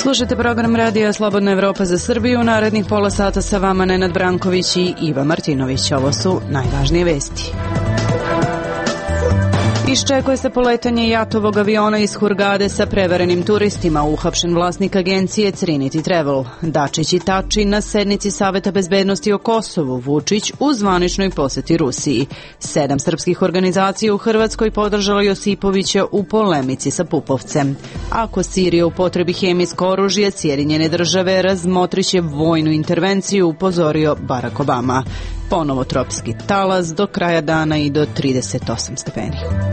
Slušajte program Radija Slobodna Evropa za Srbiju. Narednih pola sata sa vama Nenad Branković i Iva Martinović. Ovo su najvažnije vesti. Iščekuje se poletanje jatovog aviona iz Hurgade sa prevarenim turistima. Uhapšen vlasnik agencije Trinity Travel. Dačić i Tači na sednici Saveta bezbednosti o Kosovu. Vučić u zvaničnoj poseti Rusiji. 7 srpskih organizacija u Hrvatskoj podržalo Josipovića u polemici sa Pupovcem. Ako Sirija upotrebi hemijsko oružje, Sjedinjene države razmotriće vojnu intervenciju, upozorio Barack Obama. Ponovo tropski talas, do kraja dana i do 38 stepeni.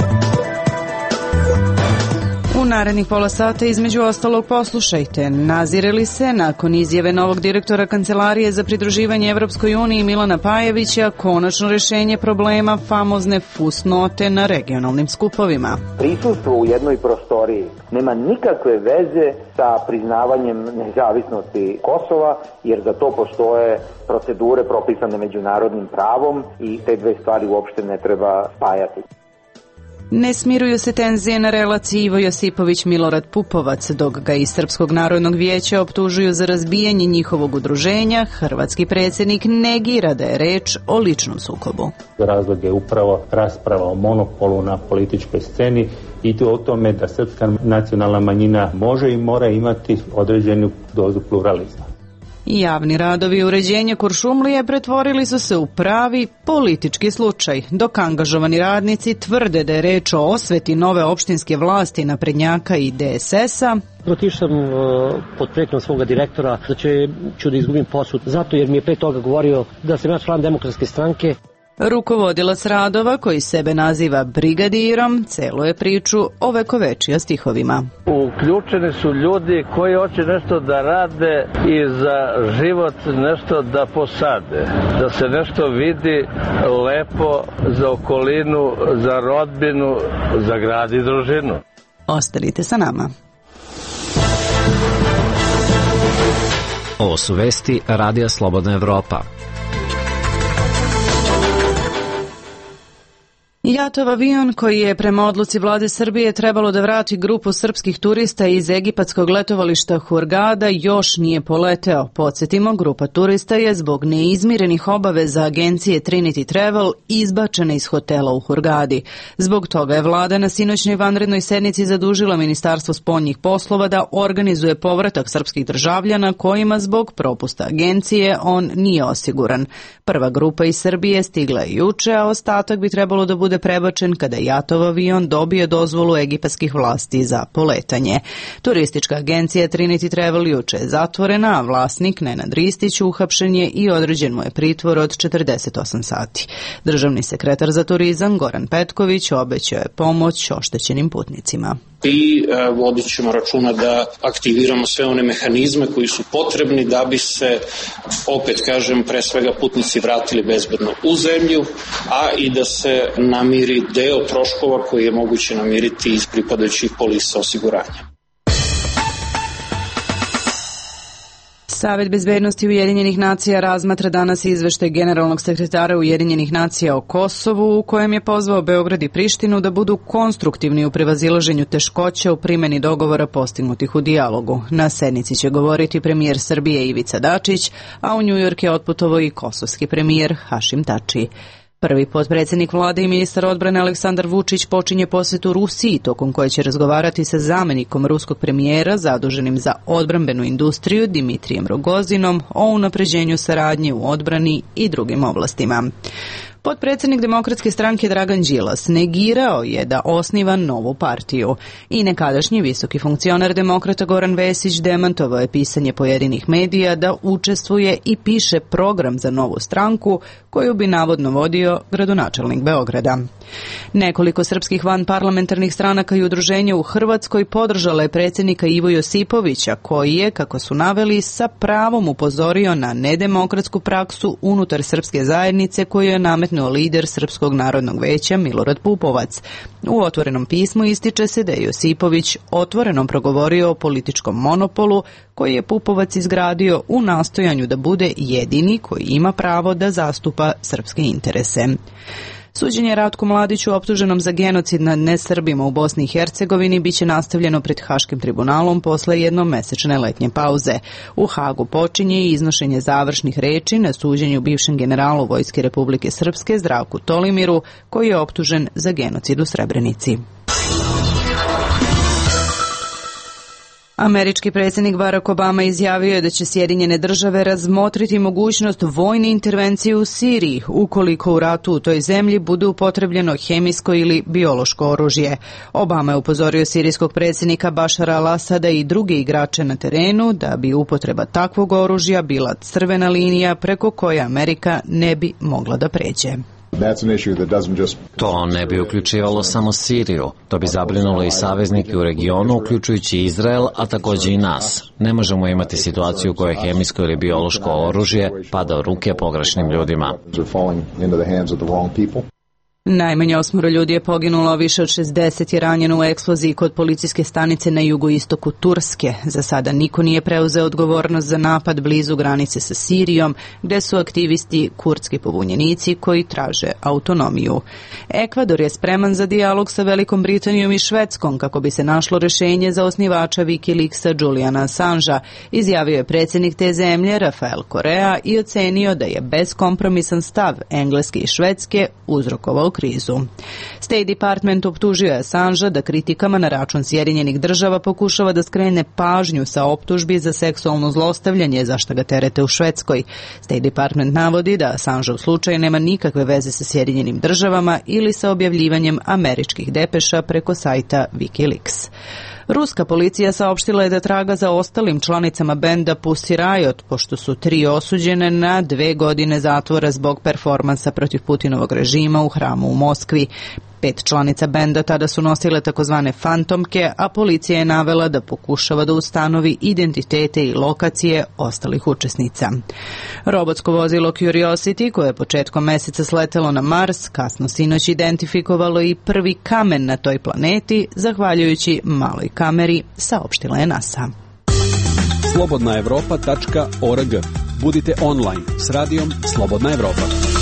U narednih pola sata između ostalog poslušajte. Nazire li se nakon izjave novog direktora Kancelarije za pridruživanje Evropskoj uniji Milana Pajevića konačno rešenje problema famozne fusnote na regionalnim skupovima? Prisustvo u jednoj prostoriji nema nikakve veze sa priznavanjem nezavisnosti Kosova, jer za to postoje procedure propisane međunarodnim pravom i te dve stvari uopšte ne treba spajati. Ne smiruju se tenzije na relaciji Ivo Josipović-Milorad Pupovac, dok ga iz Srpskog narodnog vijeća optužuju za razbijanje njihovog udruženja. Hrvatski predsjednik negira da je reč o ličnom sukobu. Razlog je upravo rasprava o monopolu na političkoj sceni i o tome da srpska nacionalna manjina može i mora imati određenu dozu pluralizma. Javni radovi uređenja Kuršumlije pretvorili su se u pravi politički slučaj, dok angažovani radnici tvrde da je reč o osveti nove opštinske vlasti naprednjaka i DSS-a. Otišao sam pod pretnjom svoga direktora da ću da izgubim posao, zato jer mi je pre toga govorio da sam ja član Demokratske stranke. Rukovodilac radova, koji sebe naziva brigadirom, celu je priču ovekovečio stihovima. Uključeni su ljudi koji hoće nešto da rade i za život nešto da posade, da se nešto vidi lepo za okolinu, za rodbinu, za grad i družinu. Ostanite sa nama. Ovo su vesti Radija Slobodna Evropa. Jatov avion koji je prema odluci vlade Srbije trebalo da vrati grupu srpskih turista iz egipatskog letovališta Hurgada još nije poleteo. Podsjetimo, grupa turista je zbog neizmirenih obaveza agencije Trinity Travel izbačena iz hotela u Hurgadi. Zbog toga je vlada na sinoćnoj vanrednoj sednici zadužila Ministarstvo spoljnih poslova da organizuje povratak srpskih državljana kojima zbog propusta agencije on nije osiguran. Prva grupa iz Srbije stigla je juče, a ostatak bi trebalo da bude prebačen kada Jatov avion dobije dozvolu egipatskih vlasti za poletanje. Turistička agencija Trinity Travel juče je zatvorena, a vlasnik Nenad Ristić uhapšen je i određen mu je pritvor od 48 sati. Državni sekretar za turizam Goran Petković obećao je pomoć oštećenim putnicima. I vodit ćemo računa da aktiviramo sve one mehanizme koji su potrebni da bi se, opet kažem, pre svega putnici vratili bezbedno u zemlju, a i da se namiri deo troškova koji je moguće namiriti iz pripadajućih polisa osiguranja. Savet bezbednosti Ujedinjenih nacija razmatra danas izveštaj generalnog sekretara Ujedinjenih nacija o Kosovu, u kojem je pozvao Beograd i Prištinu da budu konstruktivni u prevazilaženju teškoća u primjeni dogovora postignutih u dijalogu. Na sednici će govoriti premijer Srbije Ivica Dačić, a u Njujork je otputovao i kosovski premijer Hašim Tači. Prvi potpredsjednik vlade i ministar odbrane Aleksandar Vučić počinje posjetu Rusiji, tokom koje će razgovarati sa zamjenikom ruskog premijera zaduženim za odbrambenu industriju Dimitrijem Rogozinom o unapređenju saradnje u odbrani i drugim oblastima. Potpredsjednik Demokratske stranke Dragan Đilas negirao je da osniva novu partiju i nekadašnji visoki funkcioner Demokrata Goran Vesić demantovao je pisanje pojedinih medija da učestvuje i piše program za novu stranku koju bi navodno vodio gradonačelnik Beograda. Nekoliko srpskih vanparlamentarnih stranaka i udruženja u Hrvatskoj podržala je predsjednika Ivu Josipovića, koji je, kako su naveli, sa pravom upozorio na nedemokratsku praksu unutar srpske zajednice koju je nametnuo lider Srpskog narodnog veća Milorad Pupovac. U otvorenom pismu ističe se da je Josipović otvoreno progovorio o političkom monopolu koji je Pupovac izgradio u nastojanju da bude jedini koji ima pravo da zastupa srpske interese. Suđenje Ratku Mladiću, optuženom za genocid nad nesrbima u Bosni i Hercegovini, biće nastavljeno pred Haškim tribunalom posle jednomesečne letnje pauze. U Hagu počinje i iznošenje završnih reči na suđenju bivšem generalu Vojske Republike Srpske Zdravku Tolimiru, koji je optužen za genocid u Srebrenici. Američki predsjednik Barack Obama izjavio je da će Sjedinjene države razmotriti mogućnost vojne intervencije u Siriji ukoliko u ratu u toj zemlji bude upotrebljeno hemijsko ili biološko oružje. Obama je upozorio sirijskog predsjednika Bašara al-Asada i druge igrače na terenu da bi upotreba takvog oružja bila crvena linija preko koje Amerika ne bi mogla da pređe. To ne bi uključivalo samo Siriju. To bi zabrinulo i saveznike u regionu, uključujući Izrael, a također i nas. Ne možemo imati situaciju u kojoj hemijsko ili biološko oružje pada u ruke pogrešnim ljudima. Najmanje 8 ljudi je poginulo, više od 60 je ranjeno u eksploziji kod policijske stanice na jugoistoku Turske. Za sada niko nije preuzeo odgovornost za napad blizu granice sa Sirijom, gde su aktivisti kurdski pobunjenici koji traže autonomiju. Ekvador je spreman za dijalog sa Velikom Britanijom i Švedskom kako bi se našlo rešenje za osnivača Wikileaksa Juliana Assangea, izjavio je predsjednik te zemlje Rafael Correa i ocenio da je beskompromisan stav Engleske i Švedske uzrokovao krizu. State Department optužio je Assangea da kritikama na račun Sjedinjenih država pokušava da skrene pažnju sa optužbi za seksualno zlostavljanje, za što ga terete u Švedskoj. State Department navodi da Assangeov slučaj nema nikakve veze sa Sjedinjenim državama ili sa objavljivanjem američkih depeša preko sajta Wikileaks. Ruska policija saopštila je da traga za ostalim članicama benda Pussy Riot, pošto su 3 osuđene na 2 godine zatvora zbog performansa protiv Putinovog režima u hramu u Moskvi. 5 članica benda tada su nosile takozvane fantomke, a policija je navela da pokušava da ustanovi identitete i lokacije ostalih učesnica. Robotsko vozilo Curiosity, koje je početkom meseca sletelo na Mars, kasno sinoć identifikovalo i prvi kamen na toj planeti, zahvaljujući maloj kameri, saopštila je NASA. Slobodnaevropa.org. Budite online s radijom Slobodna Evropa.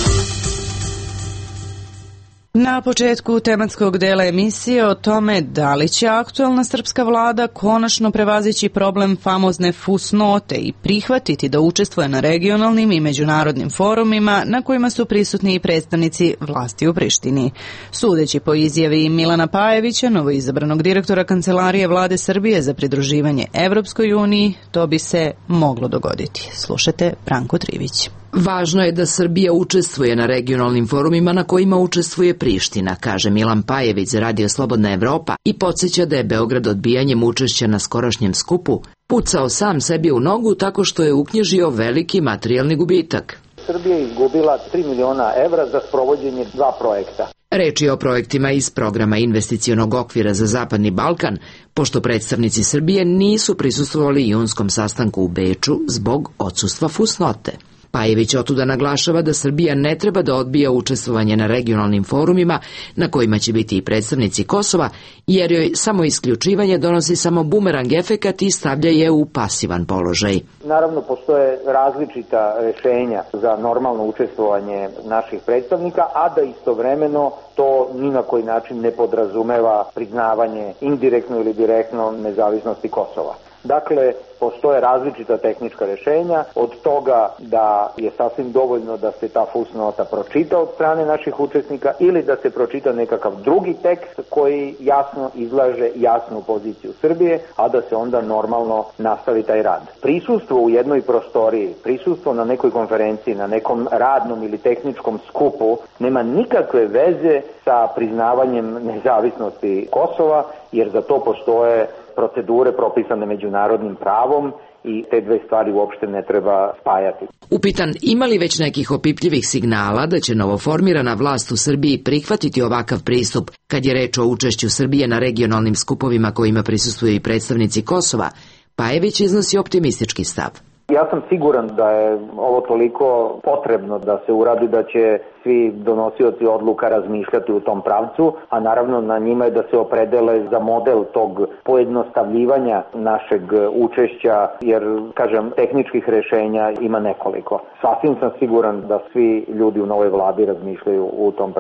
Na početku tematskog dela emisije o tome da li će aktualna srpska vlada konačno prevazići problem famozne fusnote i prihvatiti da učestvuje na regionalnim i međunarodnim forumima na kojima su prisutni i predstavnici vlasti u Prištini. Sudeći po izjavi Milana Pajevića, novoizabranog direktora Kancelarije Vlade Srbije za pridruživanje Evropskoj uniji, to bi se moglo dogoditi. Slušajte Branko Trivić. Važno je da Srbija učestvuje na regionalnim forumima na kojima učestvuje Priština, kaže Milan Pajević za Radio Slobodna Evropa i podsjeća da je Beograd odbijanjem učešća na skorašnjem skupu pucao sam sebi u nogu tako što je uknjižio veliki materijalni gubitak. Srbija je izgubila 3 miliona evra za sprovođenje 2 projekta. Reč je o projektima iz programa investicionog okvira za Zapadni Balkan, pošto predstavnici Srbije nisu prisustvovali junskom sastanku u Beču zbog odsustva fusnote. Pajević otuda naglašava da Srbija ne treba da odbija učestvovanje na regionalnim forumima na kojima će biti i predstavnici Kosova, jer joj samo isključivanje donosi samo bumerang efekat i stavlja je u pasivan položaj. Naravno, postoje različita rešenja za normalno učestvovanje naših predstavnika, a da istovremeno to ni na koji način ne podrazumeva priznavanje indirektno ili direktno nezavisnosti Kosova. Dakle, postoje različita tehnička rešenja, od toga da je sasvim dovoljno da se ta fusnota pročita od strane naših učesnika ili da se pročita nekakav drugi tekst koji jasno izlaže jasnu poziciju Srbije, a da se onda normalno nastavi taj rad. Prisustvo u jednoj prostoriji, prisustvo na nekoj konferenciji, na nekom radnom ili tehničkom skupu nema nikakve veze sa priznavanjem nezavisnosti Kosova, jer za to postoje procedure propisane međunarodnim pravom i te dve stvari uopšte ne treba spajati. Upitan ima li već nekih opipljivih signala da će novoformirana vlast u Srbiji prihvatiti ovakav pristup kad je reč o učešću Srbije na regionalnim skupovima kojima prisustvuju i predstavnici Kosova, Pajević iznosi optimistički stav. Ja sam siguran da je ovo toliko potrebno da se uradi da će svi donosioci odluka razmišljati u tom pravcu, a naravno na njima je da se opredele za model tog pojednostavljivanja našeg učešća, jer, kažem, tehničkih rešenja ima nekoliko. Sasvim sam siguran da svi ljudi u novoj vladi razmišljaju u tom pravcu.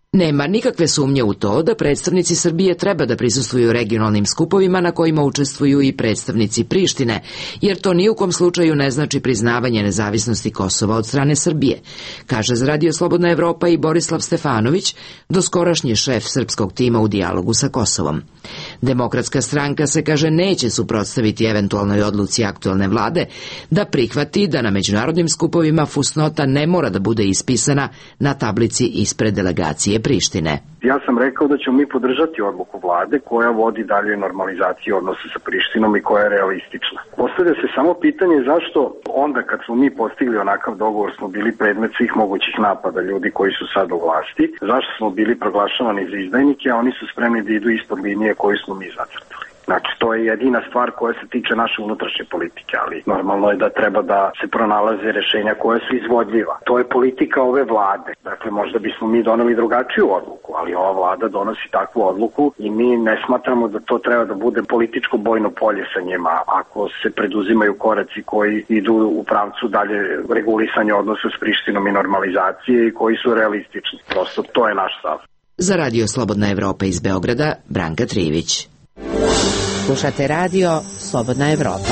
Nema nikakve sumnje u to da predstavnici Srbije treba da prisustvuju regionalnim skupovima na kojima učestvuju i predstavnici Prištine, jer to ni u kom slučaju ne znači priznavanje nezavisnosti Kosova od strane Srbije, kaže za Radio Slobodna Evropa i Borislav Stefanović, doskorašnji šef srpskog tima u dijalogu sa Kosovom. Demokratska stranka se, kaže, neće suprotstaviti eventualnoj odluci aktualne vlade da prihvati da na međunarodnim skupovima fusnota ne mora da bude ispisana na tablici ispred delegacije Prištine. Ja sam rekao da ćemo mi podržati odluku vlade koja vodi dalje normalizaciju odnosa sa Prištinom i koja je realistična. Postavlja se samo pitanje zašto onda kad smo mi postigli onakav dogovor smo bili predmet svih mogućih napada ljudi koji su sad u vlasti, zašto smo bili proglašavani za izdajnike, a oni su spremni da idu ispod linije koju smo mi zacrtali. Znači, to je jedina stvar koja se tiče naše unutrašnje politike, ali normalno je da treba da se pronalaze rešenja koja su izvodljiva. To je politika ove vlade. Dakle, možda bismo mi doneli drugačiju odluku, ali ova vlada donosi takvu odluku i mi ne smatramo da to treba da bude političko bojno polje sa njima ako se preduzimaju koraci koji idu u pravcu dalje regulisanja odnosa s Prištinom i normalizacije i koji su realistični. Prosto, to je naš stav. Za Radio Slobodna Evropa iz Beograda, Branka Trivić. Slušate Radio Slobodna Evropa.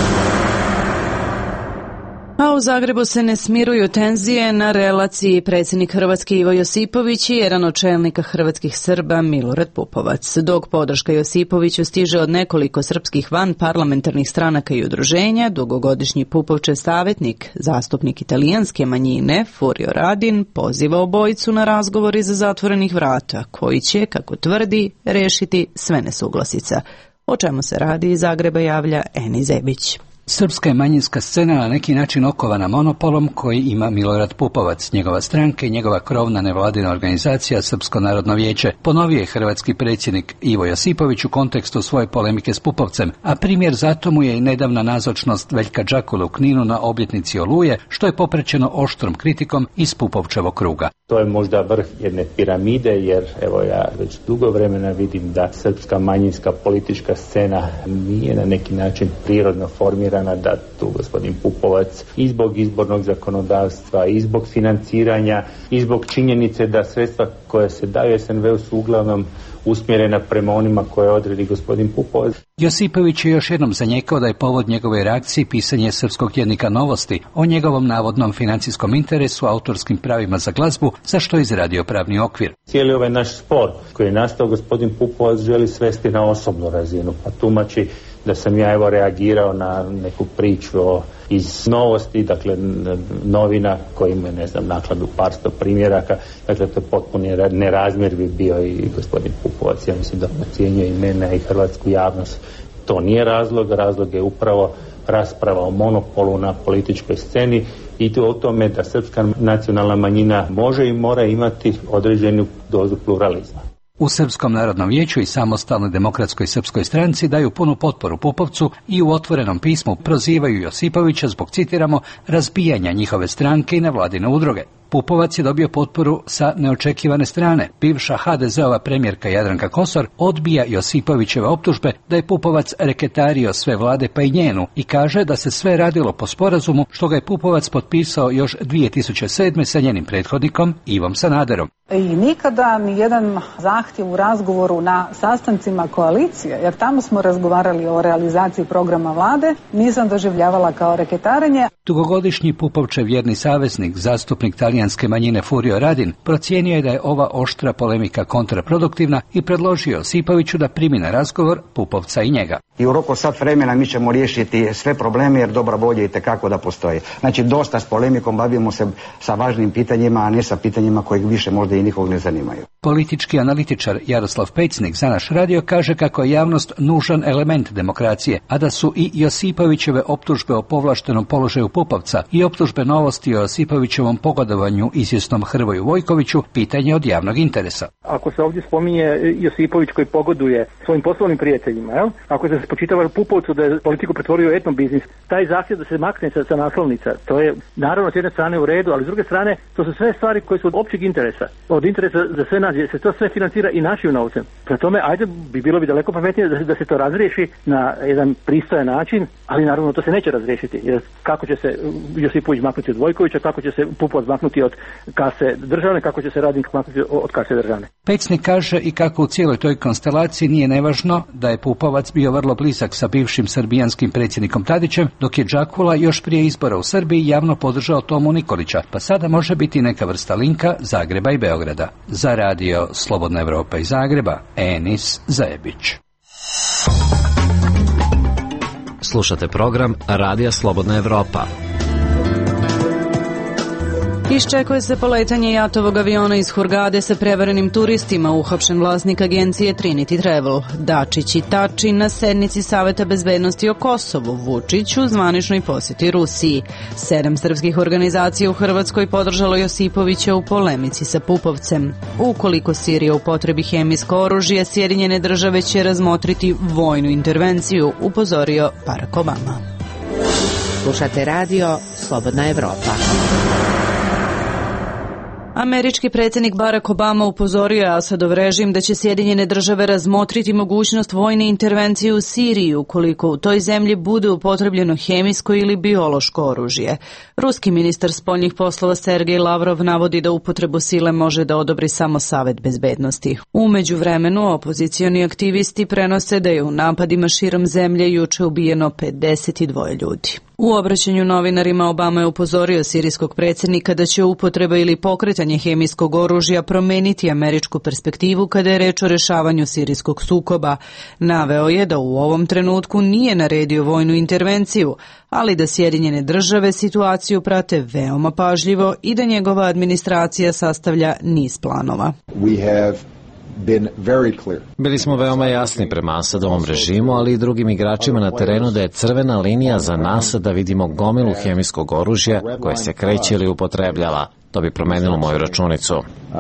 A u Zagrebu se ne smiruju tenzije na relaciji predsjednik Hrvatske Ivo Josipović i jedan od čelnika hrvatskih Srba Milorad Pupovac. Dok podrška Josipoviću stiže od nekoliko srpskih vanparlamentarnih stranaka i udruženja, dugogodišnji Pupovčev savjetnik, zastupnik italijanske manjine Furio Radin, poziva obojicu na razgovor iza zatvorenih vrata, koji će, kako tvrdi, rešiti sve nesuglasica. O čemu se radi iz Zagreba javlja Eni Zebić. Srpska je manjinska scena na neki način okovana monopolom koji ima Milorad Pupovac, njegova stranka i njegova krovna nevladina organizacija Srpsko narodno vijeće, ponovio je hrvatski predsjednik Ivo Josipović u kontekstu svoje polemike s Pupovcem, a primjer zato mu je i nedavna nazočnost Veljka Džakula u Kninu na obljetnici Oluje, što je popraćeno oštrom kritikom iz Pupovčevog kruga. To je možda vrh jedne piramide, jer evo ja već dugo vremena vidim da srpska manjinska politička scena nije na neki način prirodno formirana, da tu gospodin Pupovac i zbog izbornog zakonodavstva, i zbog financiranja, i zbog činjenice da sredstva koje se daju SNV-u su uglavnom usmjerena prema onima koje odredi gospodin Pupovac. Josipović je još jednom zanijekao da je povod njegove reakcije pisanje srpskog tjednika Novosti o njegovom navodnom financijskom interesu, autorskim pravima za glazbu, za što je izradio pravni okvir. Cijeli ovaj naš spor koji je nastao, gospodin Pupovac želi svesti na osobnu razinu, pa tumači da sam ja reagirao na neku priču iz Novosti, dakle novina koji ima, ne znam, nakladu par sto primjeraka, dakle to je potpuno nerazmjer bi bio i gospodin Pupovac, ja mislim da ocjenjuje i mene i hrvatsku javnost. To nije razlog je upravo rasprava o monopolu na političkoj sceni i to o tome da srpska nacionalna manjina može i mora imati određenu dozu pluralizma. U Srpskom narodnom vijeću i samostalnoj demokratskoj srpskoj stranci daju punu potporu Pupovcu i u otvorenom pismu prozivaju Josipovića zbog, citiramo, razbijanja njihove stranke i nevladine udruge. Pupovac je dobio potporu sa neočekivane strane. Bivša HDZ-ova premijerka Jadranka Kosor odbija Josipovićeve optužbe da je Pupovac reketario sve vlade pa i njenu i kaže da se sve radilo po sporazumu što ga je Pupovac potpisao još 2007. sa njenim prethodnikom Ivom Sanaderom. I nikada ni jedan zahtjev u razgovoru na sastancima koalicije, jer tamo smo razgovarali o realizaciji programa vlade, nisam doživljavala kao reketarenje. Dugogodišnji Pupovčev vjerni saveznik, zastupnik talijanske manjine Furio Radin, procijenio je da je ova oštra polemika kontraproduktivna i predložio Josipoviću da primi na razgovor Pupovca i njega. I u roku sat vremena mi ćemo riješiti sve probleme jer dobra volja itekako da postoji. Znači dosta s polemikom bavimo se sa važnim pitanjima, a ne sa pitanjima kojeg više možda i nikog ne zanimaju. Politički analitičar Jaroslav Pecnik za naš radio kaže kako je javnost nužan element demokracije, a da su i Josipovićeve optužbe o povlaštenom položaju Pupovca i optužbe Novosti o Josipovićevom pogodovanju izvjesnom Hrvoju Vojkoviću pitanje od javnog interesa. Ako se ovdje spominje Josipović koji pogoduje svojim poslovnim prijateljima, jel? Ako se spočitava Pupovcu da je politiku pretvorio u etno biznis, taj zahtjev da se makne sa naslovnica, to je naravno s jedne strane u redu, ali s druge strane to su sve stvari koje su od općeg interesa, od interesa za sve nas, jer se to sve financira i našim novcem. Prema tome, ajde, bilo bi daleko pametnije da se to razriješi na jedan pristojan način, ali naravno to se neće razriješiti, jer kako će se Josipović maknuti od Vojkovića, kako će se Pupovac maknuti maknuti od kase državne, kako će se radnik maknuti od kase državne. Pecnik kaže i kako u cijeloj toj konstelaciji nije nevažno da je Pupovac bio vrlo blizak sa bivšim srbijanskim predsjednikom Tadićem, dok je Đakula još prije izbora u Srbiji javno podržao Tomu Nikolića, pa sada može biti neka vrsta linka Zagreba i Beograda. Za radio Slobodna Evropa iz Zagreba, Enis Zajebić. Slušate program Radija Slobodna Evropa. Iščekuje se poletanje jatovog aviona iz Hurgade sa prevarenim turistima, uhapšen vlasnik agencije Trinity Travel. Dačić i Tači na sednici Saveta bezbednosti o Kosovu, Vučić u zvaničnoj posjeti Rusiji. 7 srpskih organizacija u Hrvatskoj podržalo Josipovića u polemici sa Pupovcem. Ukoliko Sirija upotrebi hemijsko oružje, Sjedinjene države će razmotriti vojnu intervenciju, upozorio Barack Obama. Slušate radio Slobodna Evropa. Američki predsjednik Barack Obama upozorio je Asadov režim da će Sjedinjene države razmotriti mogućnost vojne intervencije u Siriji ukoliko u toj zemlji bude upotrebljeno hemijsko ili biološko oružje. Ruski ministar spoljnih poslova Sergej Lavrov navodi da upotrebu sile može da odobri samo Savet bezbednosti. U međuvremenu opozicioni aktivisti prenose da je u napadima širom zemlje juče ubijeno 52 ljudi. U obraćanju novinarima Obama je upozorio sirijskog predsjednika da će upotreba ili pokretanje hemijskog oružja promeniti američku perspektivu kada je reč o rešavanju sirijskog sukoba. Naveo je da u ovom trenutku nije naredio vojnu intervenciju, ali da Sjedinjene države situaciju prate veoma pažljivo i da njegova administracija sastavlja niz planova. Bili smo veoma jasni prema Asadovom režimu, ali i drugim igračima na terenu da je crvena linija za nas da vidimo gomilu hemijskog oružja koje se kreće ili upotrebljava. To bi promenilo moju računicu.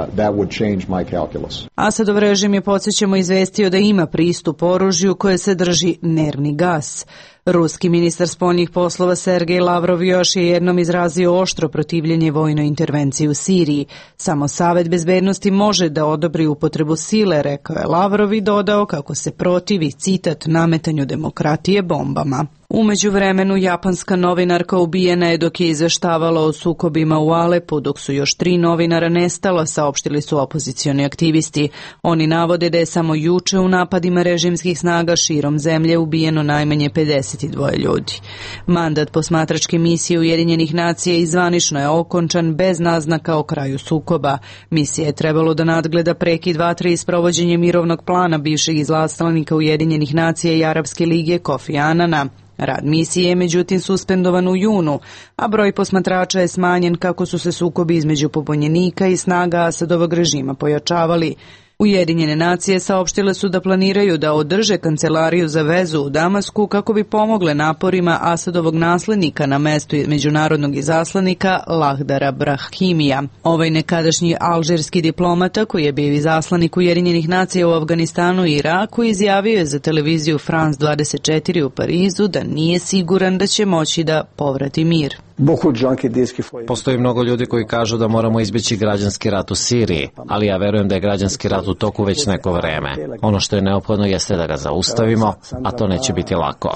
Asadov režim je, podsjećamo, izvestio da ima pristup oružju koje sadrži nervni gas. Ruski ministar spoljnih poslova Sergej Lavrov još je jednom izrazio oštro protivljenje vojnoj intervenciji u Siriji. Samo Savet bezbednosti može da odobri upotrebu sile, rekao je Lavrov i dodao kako se protivi, citat, nametanju demokratije bombama. U međuvremenu japanska novinarka ubijena je dok je izveštavala o sukobima u Alepu, dok su još 3 novinara nestala, saopštili su opozicioni aktivisti. Oni navode da je samo juče u napadima režimskih snaga širom zemlje ubijeno najmanje 52 ljudi. Mandat posmatračke misije Ujedinjenih nacija izvanično je okončan bez naznaka o kraju sukoba. Misija je trebalo da nadgleda prekid vatre i sprovođenje mirovnog plana bivšeg izaslanika Ujedinjenih nacija i Arapske lige Kofi Anana. Rad misije je međutim suspendovan u junu, a broj posmatrača je smanjen kako su se sukobi između pobunjenika i snaga Asadovog režima pojačavali. Ujedinjene nacije saopštile su da planiraju da održe kancelariju za vezu u Damasku kako bi pomogle naporima Asadovog naslednika na mestu međunarodnog izaslanika Lahdara Brahimija. Ovaj nekadašnji alžirski diplomata koji je bio izaslanik Ujedinjenih nacija u Afganistanu i Iraku izjavio je za televiziju France 24 u Parizu da nije siguran da će moći da povrati mir. Postoji mnogo ljudi koji kažu da moramo izbjeći građanski rat u Siriji, ali ja verujem da je građanski rat u toku već neko vreme. Ono što je neophodno jeste da ga zaustavimo, a to neće biti lako.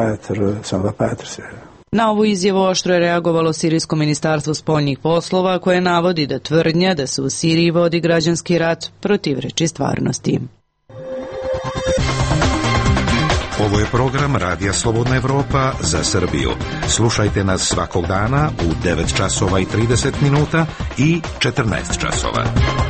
Na ovu izjavu oštro je reagovalo Sirijsko ministarstvo spoljnih poslova koje navodi da tvrdnja da se u Siriji vodi građanski rat protivreči stvarnosti. Ovo je program Radija Slobodna Evropa za Srbiju. Slušajte nas svakog dana u 9 časova i 30 minuta i 14 časova.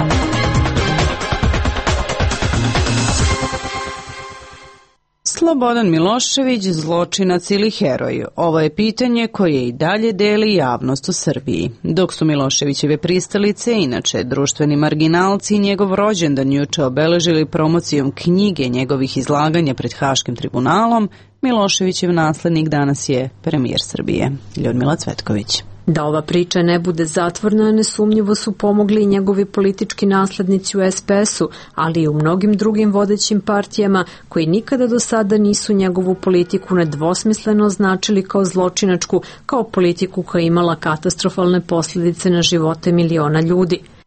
Slobodan Milošević, zločinac ili heroj? Ovo je pitanje koje i dalje deli javnost u Srbiji. Dok su Miloševićeve pristalice, inače društveni marginalci, njegov rođendan juče obeležili promocijom knjige njegovih izlaganja pred Haškim tribunalom, Miloševićev naslednik danas je premijer Srbije, Ljudmila Cvetković. Da ova priča ne bude zatvorna, nesumnjivo su pomogli i njegovi politički naslednici u SPS-u, ali i u mnogim drugim vodećim partijama koji nikada do sada nisu njegovu politiku nedvosmisleno označili kao zločinačku, kao politiku koja je imala katastrofalne posljedice na živote miliona ljudi.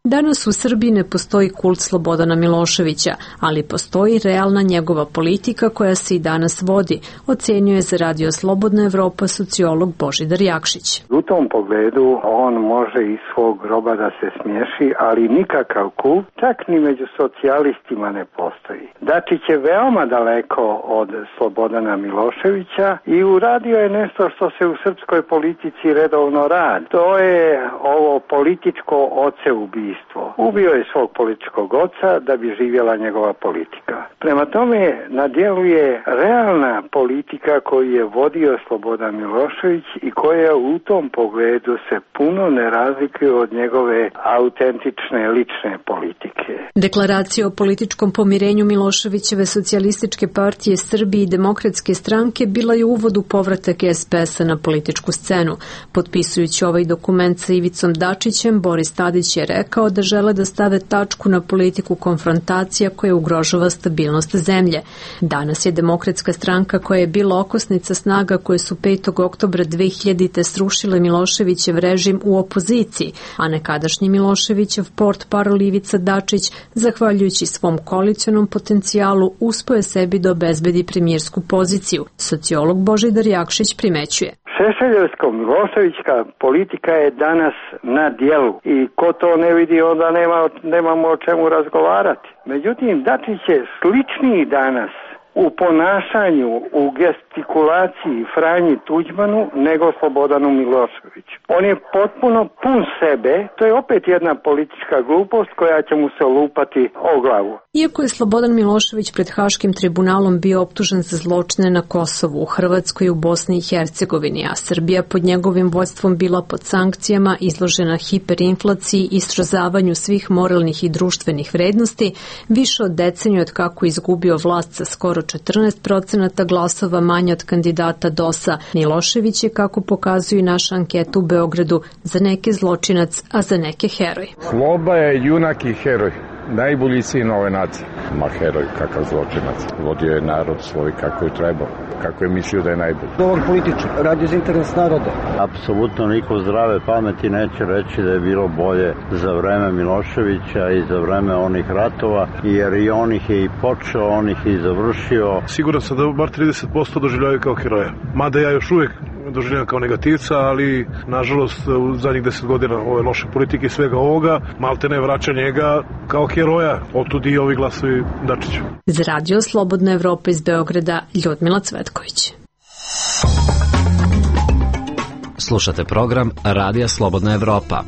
Danas u Srbiji ne postoji kult Slobodana Miloševića, ali postoji realna njegova politika koja se i danas vodi, ocenjuje za Radio Slobodna Evropa sociolog Božidar Jakšić. U tom pogledu on može iz svog groba da se smiješi, ali nikakav kult, čak ni među socijalistima ne postoji. Dačić je veoma daleko od Slobodana Miloševića i uradio je nešto što se u srpskoj politici redovno radi. To je ovo političko oceubijstvo. Ubio je svog političkog oca da bi živjela njegova politika. Prema tome na djelu je realna politika koju je vodio Slobodan Milošević i koja u tom pogledu se puno ne razlikuje od njegove autentične lične politike. Deklaracija o političkom pomirenju Miloševićeve socijalističke partije Srbije i Demokratske stranke bila je uvod u povratak SPS-a na političku scenu. Potpisujući ovaj dokument sa Ivicom Dačićem, Boris Tadić je rekao da žele da stave tačku na politiku konfrontacija koja ugrožava stabilnost zemlje. Danas je Demokratska stranka koja je bila okosnica snaga koje su 5. oktobra 2000. srušile Miloševićev režim u opoziciji, a nekadašnji Miloševićev portparol Ivica Dačić, zahvaljujući svom koalicionom potencijalu, uspeo je sebi da obezbedi premijersku poziciju. Sociolog Božidar Jakšić primećuje. Šešeljevsko-Miloševićka politika je danas na dijelu i ko to ne vidi onda nemamo o čemu razgovarati. Međutim, Dačić je sličniji danas u ponašanju, u gestikulaciji Franji Tuđmanu nego Slobodanu Miloševiću. On je potpuno pun sebe, to je opet jedna politička glupost koja će mu se lupati o glavu. Iako je Slobodan Milošević pred Haškim tribunalom bio optužen za zločine na Kosovu, u Hrvatskoj i u Bosni i Hercegovini, a Srbija pod njegovim vođstvom bila pod sankcijama, izložena hiperinflaciji i srozavanju svih moralnih i društvenih vrednosti, više od deceniju od kako izgubio vlast sa skoro 14% glasova manje od kandidata DOS-a, Milošević je, kako pokazuju naša anketa u Beogradu, za neke zločinac, a za neke heroj. Sloba je junak i heroj. Najbolji sin ove nacije. Ma heroj, kakav zločinac. Vodio je narod svoj kako je trebao. Kako je mislio da je najbolji. Dobar političar, radi za interes naroda. Apsolutno niko zdrave pameti neće reći da je bilo bolje za vreme Miloševića i za vreme onih ratova, jer i on ih je i počeo, on ih je i završio. Siguran sam da bar 30% doživljavaju kao heroja. Mada ja još uvijek doživljavam kao negativca, ali nažalost u zadnjih 10 godina ove loše politike i svega ovoga, maltene vraća njega kao heroja. Otud i ovi glasovi Dačiću. Za Radio Slobodna Evropa iz Beograda, Ljudmila Cvetković. Slušate program Radija Slobodna Evropa.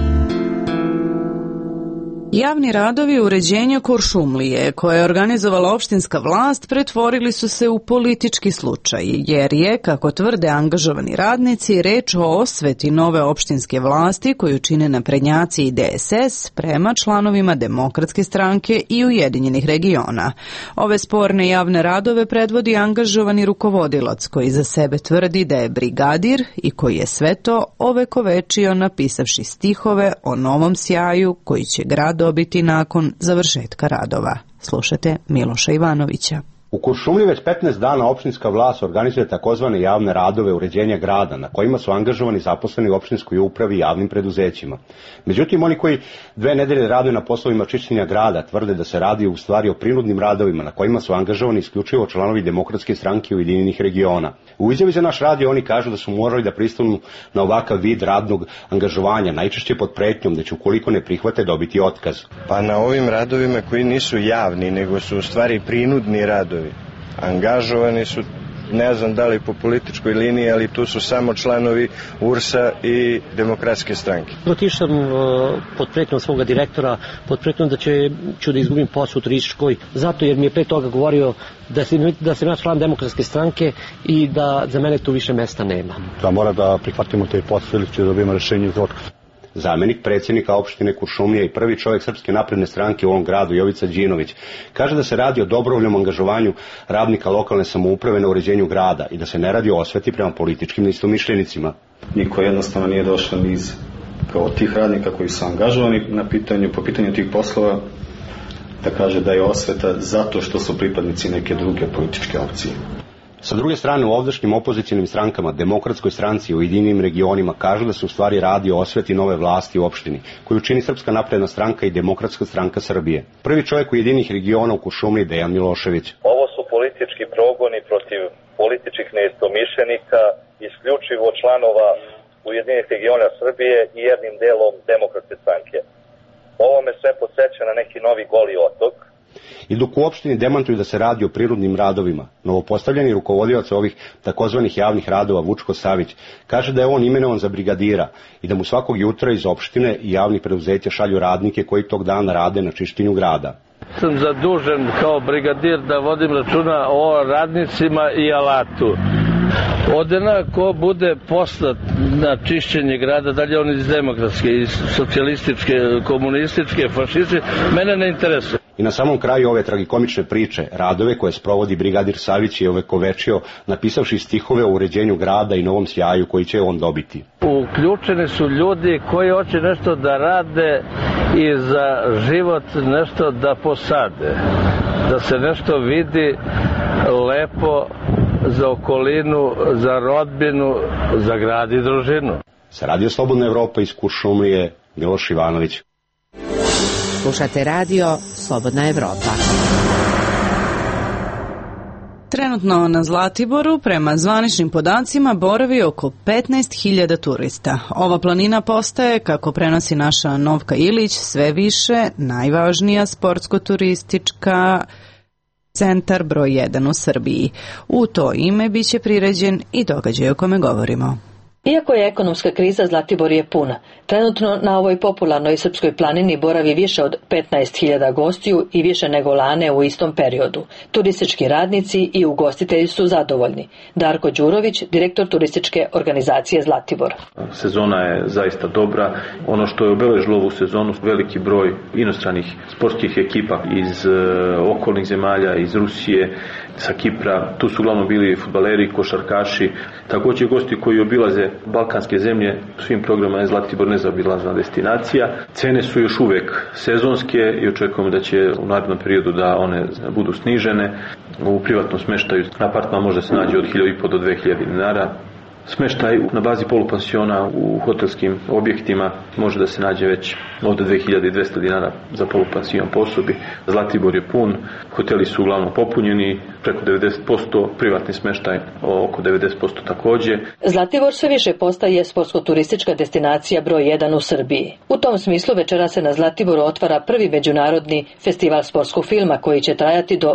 Javni radovi uređenja Kuršumlije, koje je organizovala opštinska vlast, pretvorili su se u politički slučaj, jer je, kako tvrde angažovani radnici, reč o osveti nove opštinske vlasti koju čine naprednjaci i DSS prema članovima Demokratske stranke i Ujedinjenih regiona. Ove sporne javne radove predvodi angažovani rukovodilac koji za sebe tvrdi da je brigadir i koji je sve to ovekovečio napisavši stihove o novom sjaju koji će grad dobiti nakon završetka radova. Slušate Miloša Ivanovića. U Kuršumliji već 15 dana opštinska vlast organizuje takozvane javne radove uređenja grada, na kojima su angažovani zaposleni u opštinskoj upravi i javnim preduzećima. Međutim, oni koji 2 nedelje rade na poslovima čišćenja grada tvrde da se radi u stvari o prinudnim radovima na kojima su angažovani isključivo članovi Demokratske stranke Ujedinjenih regiona. U izjavi za naš radio oni kažu da su morali da pristanu na ovakav vid radnog angažovanja, najčešće pod pretnjom da će ukoliko ne prihvate dobiti otkaz. Pa na ovim radovima koji nisu javni, nego su u stvari prinudni radovi, angažovani su, ne znam da li po političkoj liniji, ali tu su samo članovi URS-a i Demokratske stranke. Otišao sam pod pretnjom svoga direktora, pod pretnjom da ću da izgubim posao u turističkoj, zato jer mi je pre toga govorio da sam ja član Demokratske stranke i da za mene tu više mesta nema. Da mora da prihvatimo te posao ili će dobijemo rešenje za otkaz. Zamenik predsjednika opštine Kuršumlija i prvi čovjek Srpske napredne stranke u ovom gradu, Jovica Đinović, kaže da se radi o dobrovoljnom angažovanju radnika lokalne samouprave na uređenju grada i da se ne radi o osveti prema političkim neistomišljenicima. Niko jednostavno nije došao niz kao tih radnika koji su angažovani po pitanju tih poslova da kaže da je osveta zato što su pripadnici neke druge političke opcije. Sa druge strane, u ovdašnjim opozicionim strankama, Demokratskoj stranci i Ujedinjenim regionima kažu da se u stvari radi o osveti nove vlasti u opštini, koju čini Srpska napredna stranka i Demokratska stranka Srbije. Prvi čovjek Ujedinjenih regiona u Kuršumliji, Dejan Milošević. Ovo su politički progoni protiv političkih neistomišljenika, isključivo članova Ujedinjenih regiona Srbije i jednim delom Demokratske stranke. Ovo me sve podsjeća na neki novi Goli otok. I dok u opštini demantuju da se radi o prirodnim radovima, novopostavljeni rukovodilac ovih takozvanih javnih radova Vučko Savić kaže da je on imenovan za brigadira i da mu svakog jutra iz opštine i javnih preduzeća šalju radnike koji tog dana rade na čišćenju grada. Sam zadužen kao brigadir da vodim računa o radnicima i alatu. Odena ko bude poslat na čišćenje grada, dalje on iz demokratske, iz socijalističke, komunističke, fašističke, mene ne interesuje. I na samom kraju ove tragikomične priče, radove koje sprovodi brigadir Savić je ovekovečio napisavši stihove o uređenju grada i novom sjaju koji će on dobiti. Uključeni su ljudi koji hoće nešto da rade i za život nešto da posade, da se nešto vidi lepo za okolinu, za rodbinu, za grad i družinu. Sa Radio Slobodna Evropa iz Kuršumlije, Miloš Ivanović. Slušate radio Slobodna Evropa. Trenutno na Zlatiboru, prema zvaničnim podacima, boravi oko 15.000 turista. Ova planina postaje, kako prenosi naša Novka Ilić, sve više najvažnija sportsko-turistička centar broj 1 u Srbiji. U to ime biće priređen i događaj o kome govorimo. Iako je ekonomska kriza, Zlatibor je puna. Trenutno na ovoj popularnoj srpskoj planini boravi više od 15.000 gostiju i više nego lane u istom periodu. Turistički radnici i ugostitelji su zadovoljni. Darko Đurović, direktor turističke organizacije Zlatibor. Sezona je zaista dobra. Ono što je obeležilo ovu sezonu, veliki broj inostranih sportskih ekipa iz okolnih zemalja, iz Rusije, sa Kipra. Tu su uglavnom bili fudbaleri, košarkaši, također gosti koji obilaze balkanske zemlje. Svim programima je Zlatibor nezaobilazna destinacija. Cene su još uvek sezonske i očekujemo da će u narednom periodu da one budu snižene. U privatnom smeštaju apartman može se naći od 1.500 do 2.000 dinara. Smeštaj na bazi polupansiona u hotelskim objektima može da se nađe već od 2.200 dinara za polupansion po osobi. Zlatibor je pun, hoteli su uglavnom popunjeni, preko 90%, privatni smeštaj oko 90% takođe. Zlatibor sve više postaje sportsko-turistička destinacija broj 1 u Srbiji. U tom smislu večera se na Zlatiboru otvara prvi međunarodni festival sportskog filma koji će trajati do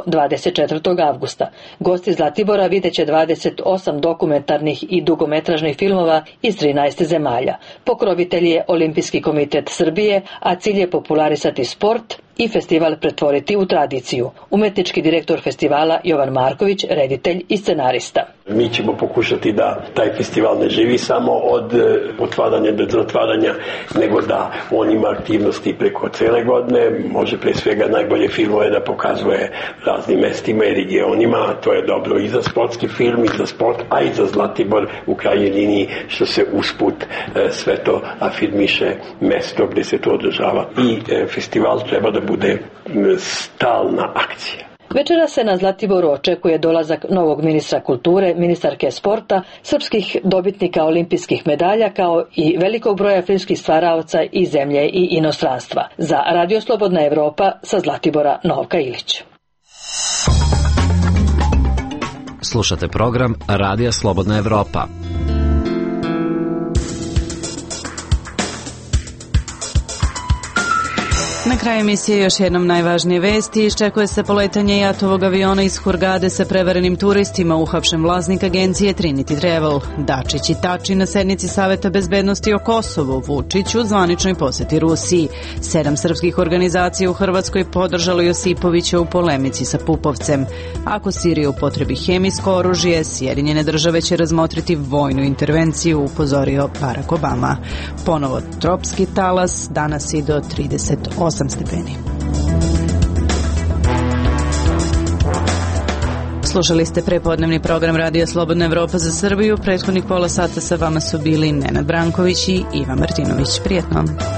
24. avgusta. Gosti Zlatibora videće 28 dokumentarnih i dugometražnih filmova iz 13 zemalja. Pokrovitelj je Olimpijski komitet Srbije, a cilj je popularisati sport i festival pretvoriti u tradiciju. Umetnički direktor festivala Jovan Marković, reditelj i scenarista. Mi ćemo pokušati da taj festival ne živi samo od otvaranja do zatvaranja, nego da on ima aktivnosti preko cele godine, može pre svega najbolje filmove da pokazuje raznim mestima i regionima, to je dobro i za sportski film, i za sport, a i za Zlatibor u krajnjoj liniji, što se usput sve to afirmiše mesto gde se to održava. I festival treba da bude stalna akcija. Večera se na Zlatiboru očekuje dolazak novog ministra kulture, ministarke sporta, srpskih dobitnika olimpijskih medalja kao i velikog broja filmskih stvaraoca iz zemlje i inostranstva. Za Radio Slobodna Evropa sa Zlatibora Novka Ilić. Slušate program Radija Slobodna Evropa. Na kraju emisije još jednom najvažnije vesti. Iščekuje se poletanje jatovog aviona iz Hurgade sa prevarenim turistima, uhapšen vlasnik agencije Trinity Travel. Dačić i Tači na sednici Saveta bezbednosti o Kosovu, Vučić u zvaničnoj poseti Rusiji. 7 srpskih organizacija u Hrvatskoj podržalo Josipovića u polemici sa Pupovcem. Ako Sirija upotrebi hemijsko oružje, Sjedinjene države će razmotriti vojnu intervenciju, upozorio Barack Obama. Ponovo tropski talas, danas i do 38 stepeni. Slušali ste prepodnevni program Radija Slobodna Evropa za Srbiju. Prethodnih pola sata sa vama su bili Nenad Branković i Ivan Martinović. Prijetno.